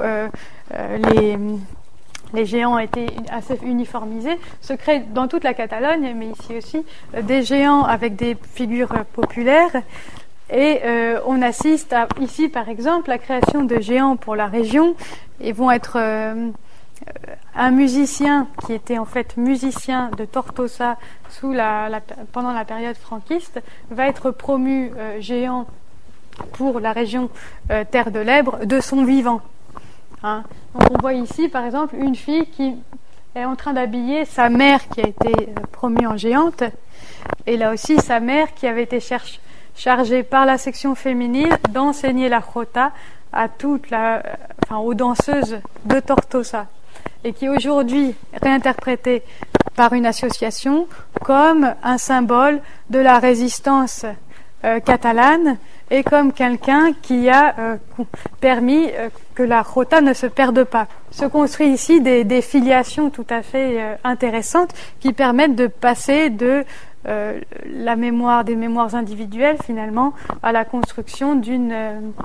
les géants étaient assez uniformisés, se créent dans toute la Catalogne, mais ici aussi, des géants avec des figures populaires. Et on assiste ici, par exemple, la création de géants pour la région, et vont être un musicien qui était en fait musicien de Tortosa pendant la période franquiste, va être promu géant pour la région Terre de l'Ebre de son vivant. Donc on voit ici, par exemple, une fille qui est en train d'habiller sa mère qui a été promue en géante, et là aussi sa mère qui avait été chargée par la section féminine d'enseigner la jota aux danseuses de Tortosa, et qui est aujourd'hui réinterprétée par une association comme un symbole de la résistance catalane, et comme quelqu'un qui a permis que la jota ne se perde pas. Se construit ici des filiations tout à fait intéressantes qui permettent de passer de des mémoires individuelles finalement à la construction d'une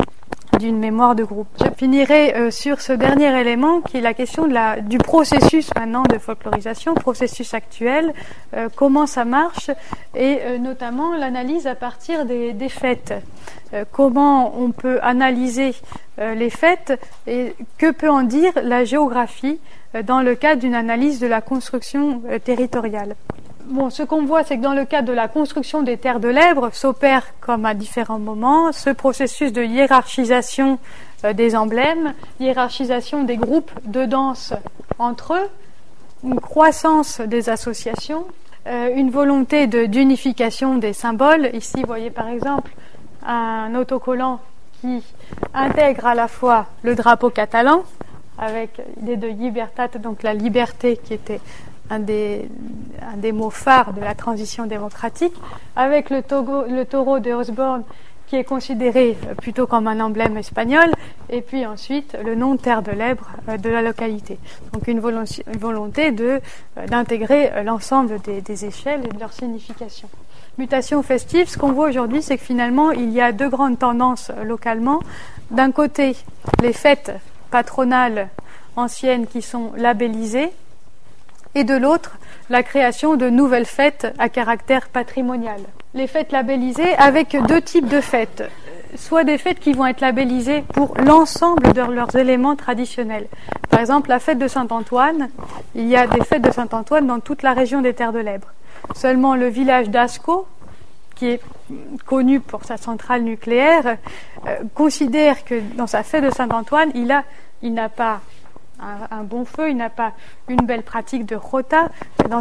mémoire de groupe. Je finirai sur ce dernier élément qui est la question du processus maintenant de folklorisation, processus actuel, comment ça marche, et notamment l'analyse à partir des fêtes. Comment on peut analyser les fêtes et que peut en dire la géographie dans le cadre d'une analyse de la construction territoriale. Bon, ce qu'on voit, c'est que dans le cadre de la construction des Terres de l'Ebre, s'opère, comme à différents moments, ce processus de hiérarchisation des emblèmes, hiérarchisation des groupes de danse entre eux, une croissance des associations, une volonté d'unification des symboles. Ici, vous voyez par exemple un autocollant qui intègre à la fois le drapeau catalan, avec l'idée de libertat, donc la liberté qui était un des mots phares de la transition démocratique, avec le taureau de Osborne qui est considéré plutôt comme un emblème espagnol, et puis ensuite le nom Terre de l'Ebre de la localité. Donc une volonté d'intégrer l'ensemble des échelles et de leur signification. Mutation festive, ce qu'on voit aujourd'hui, c'est que finalement il y a deux grandes tendances localement. D'un côté, les fêtes patronales anciennes qui sont labellisées, et de l'autre, la création de nouvelles fêtes à caractère patrimonial. Les fêtes labellisées avec deux types de fêtes. Soit des fêtes qui vont être labellisées pour l'ensemble de leurs éléments traditionnels. Par exemple, la fête de Saint-Antoine, il y a des fêtes de Saint-Antoine dans toute la région des Terres de l'Ebre. Seulement le village d'Ascaux, qui est connu pour sa centrale nucléaire, considère que dans sa fête de Saint-Antoine, il n'a pas un bon feu, il n'a pas une belle pratique de jota.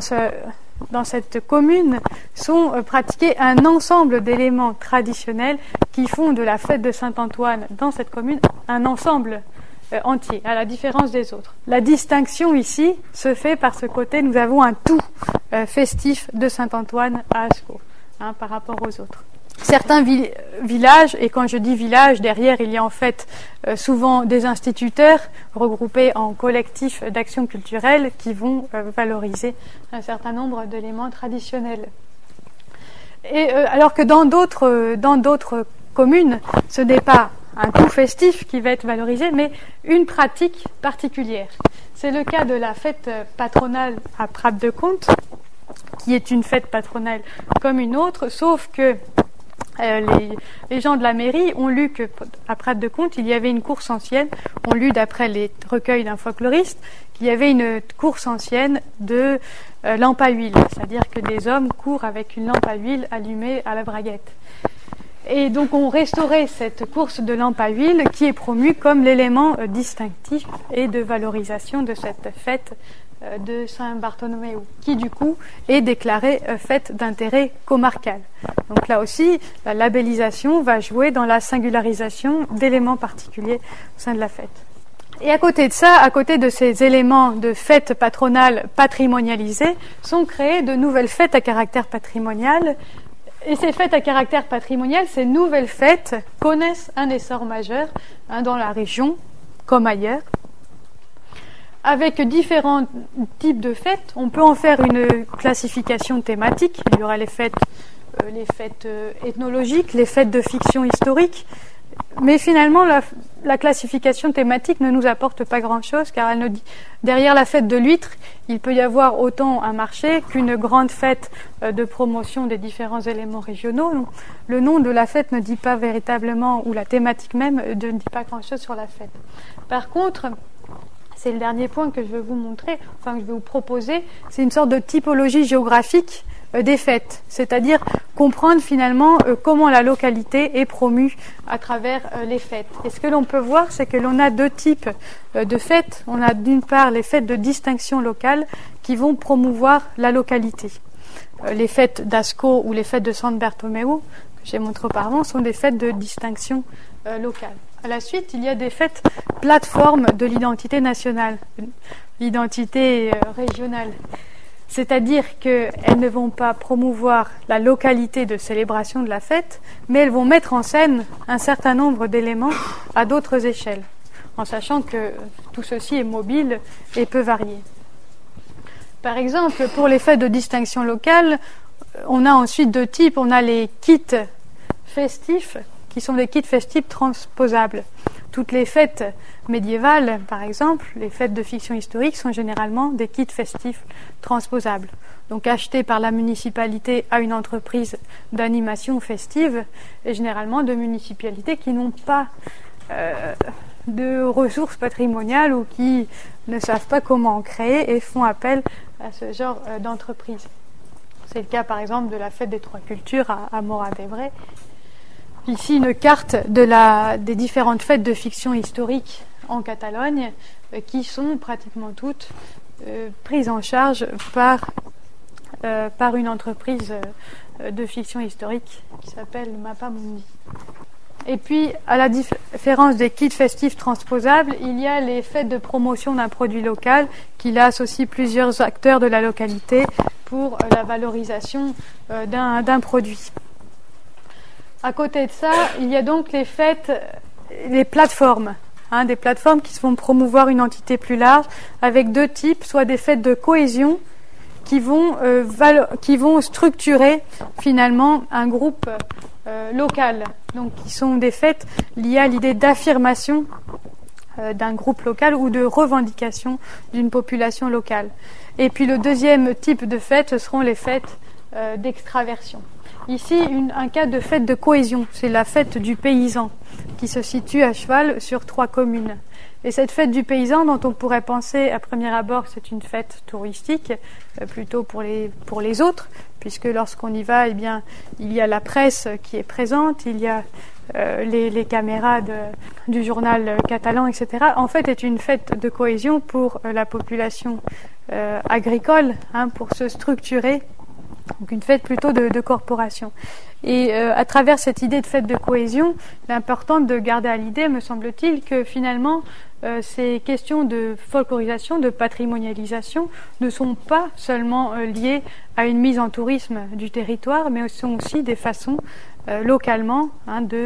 Dans cette commune sont pratiqués un ensemble d'éléments traditionnels qui font de la fête de Saint-Antoine dans cette commune un ensemble entier, à la différence des autres. La distinction ici se fait par ce côté, nous avons un tout festif de Saint-Antoine à Ascaux, par rapport aux autres. Certains villages, et quand je dis village, derrière il y a en fait souvent des instituteurs regroupés en collectifs d'action culturelle qui vont valoriser un certain nombre d'éléments traditionnels. Et alors que dans d'autres communes, ce n'est pas un tout festif qui va être valorisé, mais une pratique particulière. C'est le cas de la fête patronale à Prades-de-Conte, qui est une fête patronale comme une autre, sauf que les gens de la mairie ont lu qu'à Prades-de-Conte, il y avait une course ancienne, ont lu d'après les recueils d'un folkloriste, qu'il y avait une course ancienne de lampe à huile, c'est-à-dire que des hommes courent avec une lampe à huile allumée à la braguette. Et donc on restaurait cette course de lampe à huile qui est promue comme l'élément distinctif et de valorisation de cette fête de Saint-Bartholoméu, qui du coup est déclarée fête d'intérêt comarcal. Donc là aussi, la labellisation va jouer dans la singularisation d'éléments particuliers au sein de la fête. Et à côté de ça, à côté de ces éléments de fête patronale patrimonialisés, sont créées de nouvelles fêtes à caractère patrimonial. Et ces fêtes à caractère patrimonial, ces nouvelles fêtes connaissent un essor majeur dans la région comme ailleurs. Avec différents types de fêtes, on peut en faire une classification thématique. Il y aura les fêtes ethnologiques, les fêtes de fiction historique. Mais finalement, la classification thématique ne nous apporte pas grand-chose, car elle nous dit, derrière la fête de l'huître, il peut y avoir autant un marché qu'une grande fête de promotion des différents éléments régionaux. Donc, le nom de la fête ne dit pas véritablement, ou la thématique même ne dit pas grand-chose sur la fête. Par contre, c'est le dernier point que je vais vous montrer, enfin que je vais vous proposer, c'est une sorte de typologie géographique des fêtes, c'est-à-dire comprendre finalement comment la localité est promue à travers les fêtes. Et ce que l'on peut voir, c'est que l'on a deux types de fêtes. On a d'une part les fêtes de distinction locale qui vont promouvoir la localité. Les fêtes d'Ascaux ou les fêtes de San Bartomeu, que j'ai montré auparavant, sont des fêtes de distinction locale. À la suite, il y a des fêtes plateformes de l'identité nationale, l'identité régionale. C'est-à-dire qu'elles ne vont pas promouvoir la localité de célébration de la fête, mais elles vont mettre en scène un certain nombre d'éléments à d'autres échelles, en sachant que tout ceci est mobile et peut varier. Par exemple, pour les fêtes de distinction locale, on a ensuite deux types. On a les kits festifs, qui sont des kits festifs transposables. Toutes les fêtes médiévales, par exemple, les fêtes de fiction historique sont généralement des kits festifs transposables. Donc achetés par la municipalité à une entreprise d'animation festive, et généralement de municipalités qui n'ont pas de ressources patrimoniales ou qui ne savent pas comment en créer et font appel à ce genre d'entreprise. C'est le cas par exemple de la fête des Trois Cultures à Móra d'Ebre. Ici une carte des différentes fêtes de fiction historique en Catalogne qui sont pratiquement toutes prises en charge par une entreprise de fiction historique qui s'appelle Mapamundi. Et puis, à la différence des kits festifs transposables, il y a les fêtes de promotion d'un produit local qui là associent plusieurs acteurs de la localité pour la valorisation d'un produit. À côté de ça, il y a donc les fêtes, les plateformes, des plateformes qui vont promouvoir une entité plus large avec deux types, soit des fêtes de cohésion qui vont structurer finalement un groupe local, donc qui sont des fêtes liées à l'idée d'affirmation d'un groupe local ou de revendication d'une population locale. Et puis le deuxième type de fêtes, ce seront les fêtes d'extraversion. Ici, un cas de fête de cohésion, c'est la fête du paysan qui se situe à cheval sur 3 communes. Et cette fête du paysan, dont on pourrait penser à premier abord que c'est une fête touristique, plutôt pour les autres, puisque lorsqu'on y va, eh bien, il y a la presse qui est présente, il y a les caméras du journal catalan, etc. En fait, est une fête de cohésion pour la population agricole, pour se structurer Donc une fête plutôt de corporation. Et à travers cette idée de fête de cohésion, il est important de garder à l'idée, me semble-t-il, que finalement ces questions de folklorisation, de patrimonialisation ne sont pas seulement liées à une mise en tourisme du territoire, mais sont aussi des façons localement de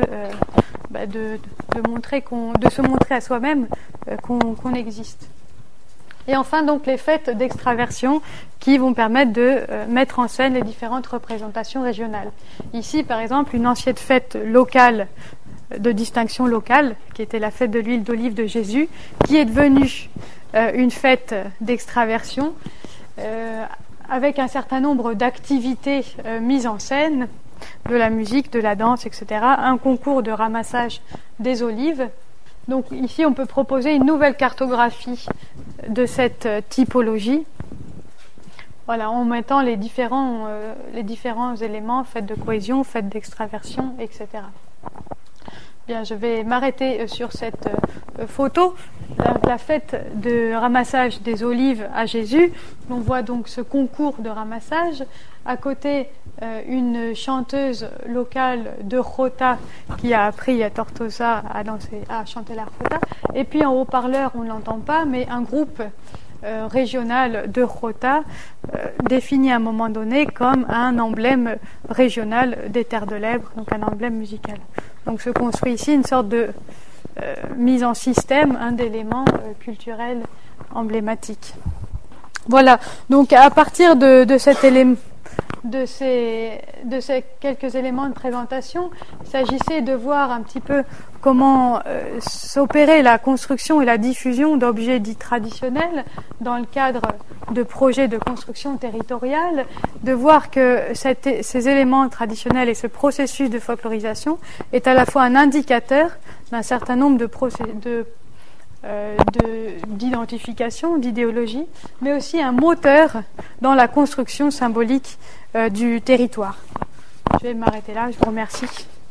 se montrer à soi-même qu'on existe. Et enfin, donc, les fêtes d'extraversion qui vont permettre de mettre en scène les différentes représentations régionales. Ici, par exemple, une ancienne fête locale, de distinction locale, qui était la fête de l'huile d'olive de Jésus, qui est devenue une fête d'extraversion, avec un certain nombre d'activités mises en scène, de la musique, de la danse, etc., un concours de ramassage des olives. Donc ici, on peut proposer une nouvelle cartographie de cette typologie, voilà, en mettant les différents éléments, fête de cohésion, fête d'extraversion, etc. Bien, je vais m'arrêter sur cette photo, la fête de ramassage des olives à Jésus. On voit donc ce concours de ramassage. À côté, une chanteuse locale de Jota qui a appris à Tortosa à chanter la Jota. Et puis en haut-parleur, on ne l'entend pas, mais un groupe régional de Jota défini à un moment donné comme un emblème régional des terres de l'Èbre, donc un emblème musical. Donc se construit ici une sorte de mise en système d'éléments culturels emblématiques. Voilà, donc à partir de cet élément, de ces quelques éléments de présentation, il s'agissait de voir un petit peu comment s'opérait la construction et la diffusion d'objets dits traditionnels dans le cadre de projets de construction territoriale, de voir que ces éléments traditionnels et ce processus de folklorisation est à la fois un indicateur d'un certain nombre d'identification, d'idéologie, mais aussi un moteur dans la construction symbolique du territoire. Je vais m'arrêter là, je vous remercie.